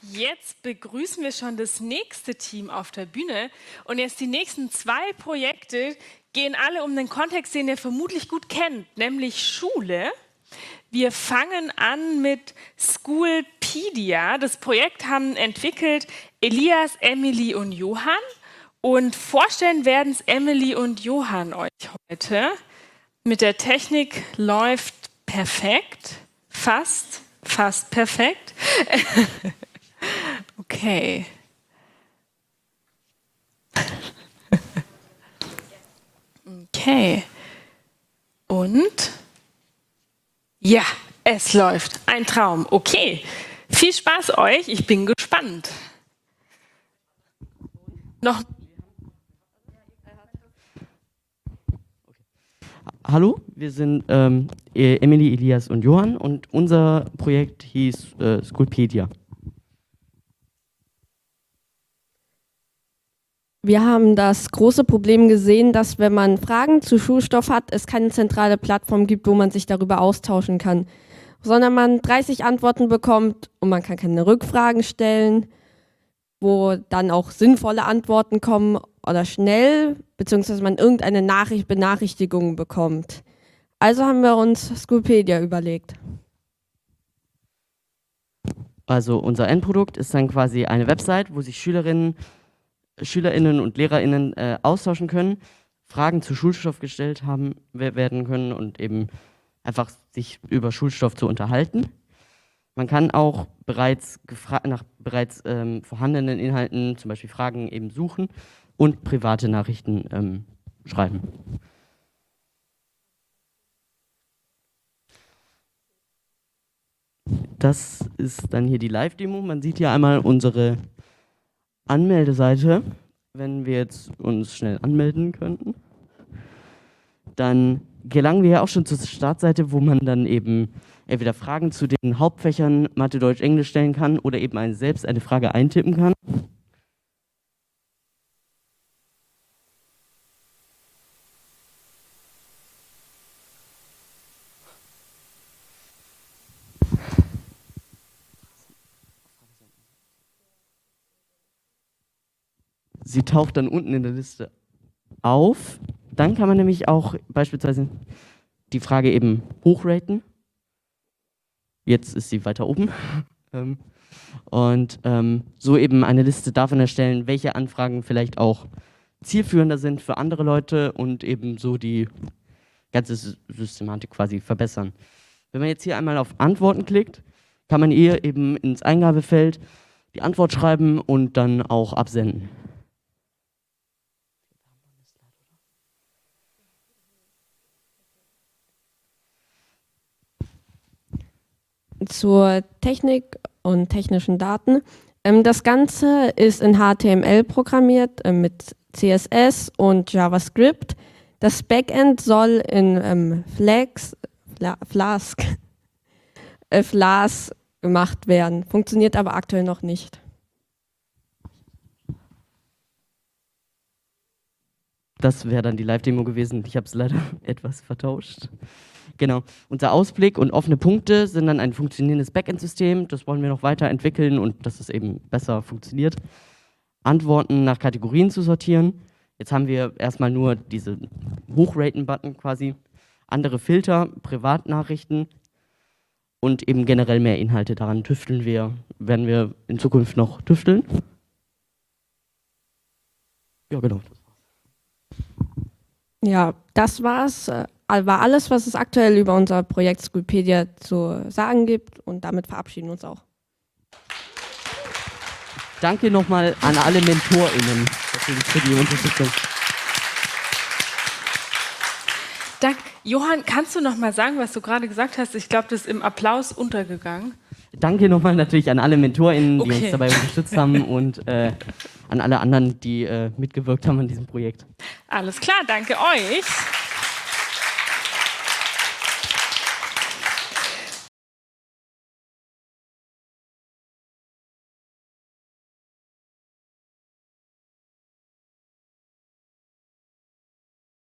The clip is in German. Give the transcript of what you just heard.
Jetzt begrüßen wir schon das nächste Team auf der Bühne. Und jetzt die nächsten 2 Projekte gehen alle um den Kontext, den ihr vermutlich gut kennt, nämlich Schule. Wir fangen an mit Schoolpedia. Das Projekt haben entwickelt Elias, Emily und Johann. Und vorstellen werden es Emily und Johann euch heute. Mit der Technik läuft perfekt. Fast perfekt. Okay. Okay. Und? Ja, es läuft. Ein Traum. Okay. Viel Spaß euch. Ich bin gespannt. Noch. Hallo, wir sind Emily, Elias und Johann und unser Projekt hieß Schoolpedia. Wir haben das große Problem gesehen, dass wenn man Fragen zu Schulstoff hat, es keine zentrale Plattform gibt, wo man sich darüber austauschen kann, sondern man 30 Antworten bekommt und man kann keine Rückfragen stellen, wo dann auch sinnvolle Antworten kommen oder schnell, beziehungsweise man irgendeine Benachrichtigung bekommt. Also haben wir uns Schoolpedia überlegt. Also unser Endprodukt ist dann quasi eine Website, wo sich SchülerInnen und LehrerInnen austauschen können, Fragen zu Schulstoff gestellt haben werden können und eben einfach sich über Schulstoff zu unterhalten. Man kann auch nach bereits vorhandenen Inhalten, zum Beispiel Fragen, eben suchen und private Nachrichten schreiben. Das ist dann hier die Live-Demo. Man sieht hier einmal unsere Anmeldeseite. Wenn wir jetzt uns schnell anmelden könnten, dann gelangen wir ja auch schon zur Startseite, wo man dann eben entweder Fragen zu den Hauptfächern Mathe, Deutsch, Englisch stellen kann oder eben selbst eine Frage eintippen kann. Sie taucht dann unten in der Liste auf. Dann kann man nämlich auch beispielsweise die Frage eben hochraten. Jetzt ist sie weiter oben. Und so eben eine Liste davon erstellen, welche Anfragen vielleicht auch zielführender sind für andere Leute und eben so die ganze Systematik quasi verbessern. Wenn man jetzt hier einmal auf Antworten klickt, kann man hier eben ins Eingabefeld die Antwort schreiben und dann auch absenden. Zur Technik und technischen Daten. Das Ganze ist in HTML programmiert mit CSS und JavaScript. Das Backend soll in Flask gemacht werden, funktioniert aber aktuell noch nicht. Das wäre dann die Live-Demo gewesen. Ich habe es leider etwas vertauscht. Genau. Unser Ausblick und offene Punkte sind dann ein funktionierendes Backend-System. Das wollen wir noch weiterentwickeln und dass es eben besser funktioniert. Antworten nach Kategorien zu sortieren. Jetzt haben wir erstmal nur diese Hochraten-Button quasi. Andere Filter, Privatnachrichten und eben generell mehr Inhalte. Daran werden wir in Zukunft noch tüfteln. Ja, genau. Ja, das war's. War alles, was es aktuell über unser Projekt Schoolpedia zu sagen gibt, und damit verabschieden wir uns auch. Danke nochmal an alle MentorInnen für die Unterstützung. Johann, kannst du noch mal sagen, was du gerade gesagt hast? Ich glaube, das ist im Applaus untergegangen. Danke nochmal natürlich an alle MentorInnen, die uns dabei unterstützt haben und an alle anderen, die mitgewirkt haben an diesem Projekt. Alles klar, danke euch.